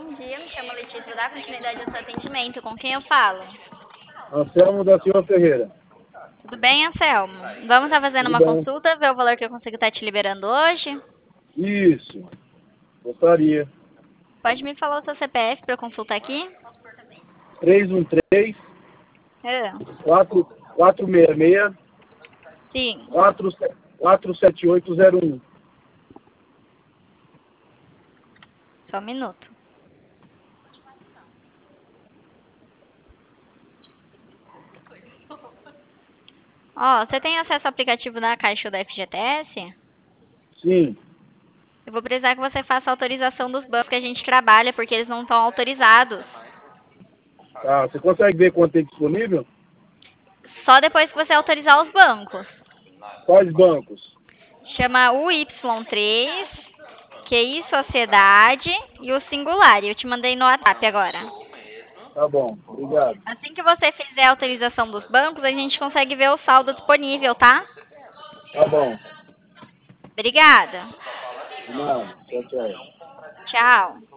Bom dia, me chamo Letícia, vou dar continuidade ao seu atendimento. Com quem eu falo? Anselmo da Silva Ferreira. Tudo bem, Anselmo? Vamos estar fazendo Tudo uma bem? consulta, ver o valor que eu consigo estar te liberando hoje? Isso. Gostaria. Pode me falar o seu CPF para eu consultar aqui? 313 Ah, 466 sim, 47801. só um minuto. Ó, você tem acesso ao aplicativo da Caixa ou da FGTS? Sim. Eu vou precisar que você faça a autorização dos bancos que a gente trabalha, porque eles não estão autorizados. Tá. Você consegue ver quanto tem disponível? Só depois que você autorizar os bancos. Quais bancos? Chama UY3, QI Sociedade e o Singular. Eu te mandei no WhatsApp agora. Tá bom. Obrigado. Assim que você fizer a autorização dos bancos, a gente consegue ver o saldo disponível, tá? Tá bom. Obrigada. De nada. Tchau, tchau. Tchau.